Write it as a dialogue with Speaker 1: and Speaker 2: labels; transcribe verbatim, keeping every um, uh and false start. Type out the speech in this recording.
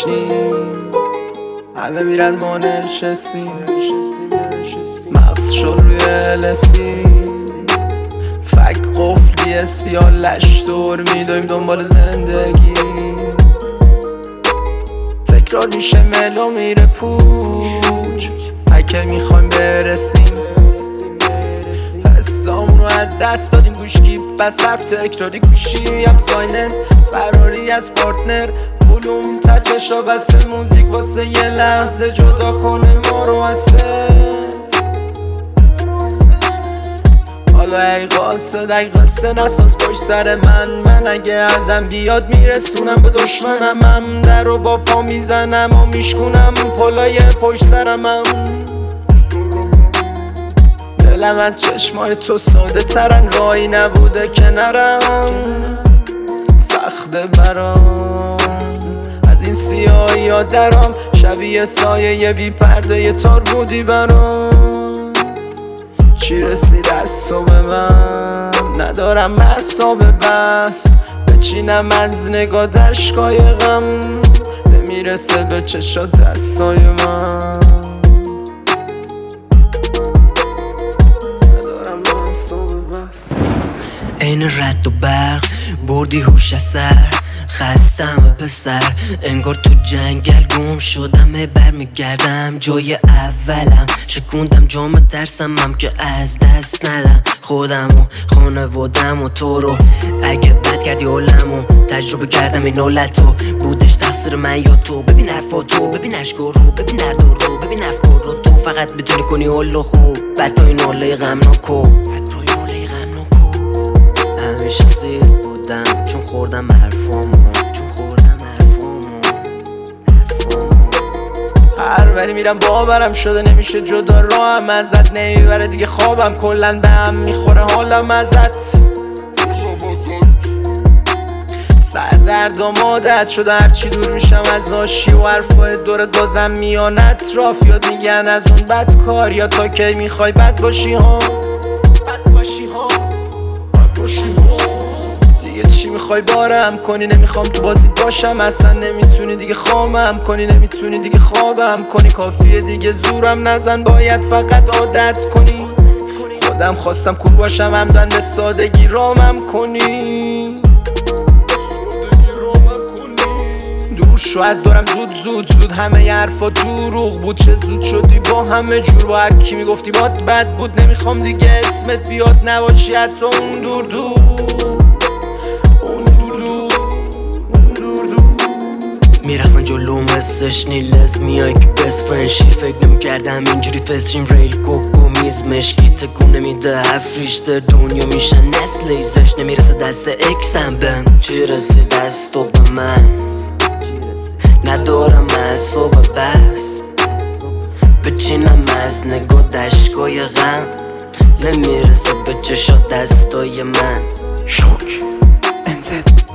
Speaker 1: گشنیم، همه میرن ما نشستیم، مغز شد روی الستی، فک قفل بی اسفی ها لش دور میدویم دنبال زندگی، تکرار میشه ملو میره پوچ، اگه میخوایم برسیم حسامونو از دست دادیم، گوشکی بس حرف تکراری، گوشی هم سایننت، فراری از پارتنر، ولوم تچشا بسته، موزیک واسه یه لحظه جدا کنه ما رو از فکر. حالا ای قاصد ای قصه نساز پشت سر من، من اگه ازم بیاد میرسونم به دشمنم، هم در رو با پا میزنم و میشکونم پلای پشت سرمم، دلم از چشمای تو ساده ترن، راهی نبوده که نرم، سخته برام از این سیاهی ها درام، شبیه سایه بی پرده یه تار بودی برام، چی رسید از صبح من ندارم حساب بس، بچینم از نگاه دشکای غم، نمیرسه به چشات دستای من،
Speaker 2: این رد و برق بردی هوش از سر، خستم پسر انگار تو جنگل گم شدم، برمیگردم جای اولم، شکوندم جام ترسمم که از دست ندم خودم و خانوادم و تو رو، اگه بد کردی علم و تجربه کردم این حالتو، بودش تقصیر من یا تو، ببین حرفا تو، ببین اشکا رو، ببین درد رو، ببین افکار رو، تو فقط بتونی کنی حل خوب، بعد تو این حاله غمناکو، همیشه سیر بودم چون خوردم حرفامو، چون خوردم حرفامو حرفامو
Speaker 1: هر وری میرم باورم شده نمیشه جدا، راهم ازت نمیبره دیگه، خوابم کلن به هم میخوره حالم ازت، سردردم عادت شده هرچی دور میشم از آشی و حرفای دورت بازم میان اطراف، یاد میگن از اون بد کار، یا تا کی میخوای بد باشی ها، بد باشی ها، بد باشی ها، دیگه چی میخوای بارم کنی، نمیخوام تو بازیت باشم اصلا، نمیتونی دیگه خامم کنی، نمیتونی دیگه خوابم کنی، کافیه دیگه زورم نزن، باید فقط عادت کنی، خودم خواستم کور باشم همدن به سادگی رامم کنی، دور شو از دورم زود زود زود، همه ی حرفا دروغ بود، چه زود شدی با همه جور، با هر کی میگفتی باد بد بود، نمیخوام دیگه اسمت بیاد نباشی حتی اون دور دور، اون دور دور، اون دور دور،
Speaker 2: میرفتن جلوم حسش نیلز میای که بست فرنشی، فکر نمیکردم اینجوری فستریم ریل کوکو میز مشکی، تکون نمیده حرف ریشته دنیا میشن نسل ایزش، نمیرسه دست اکسم بهم، چی رسید دست تو به من، ندارم اعصاب بس، بچینم از نگاه دشکای غم، نمیرسه به چشات دستای من،
Speaker 1: شوک امزد